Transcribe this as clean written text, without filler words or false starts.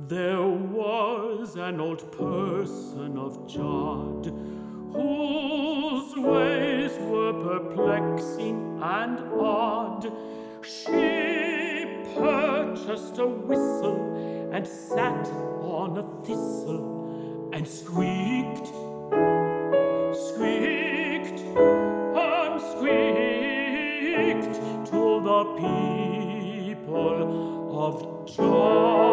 There was an old person of Jod, whose ways were perplexing and odd. She purchased a whistle and sat on a thistle and squeaked, squeaked, and squeaked to the people of Jod.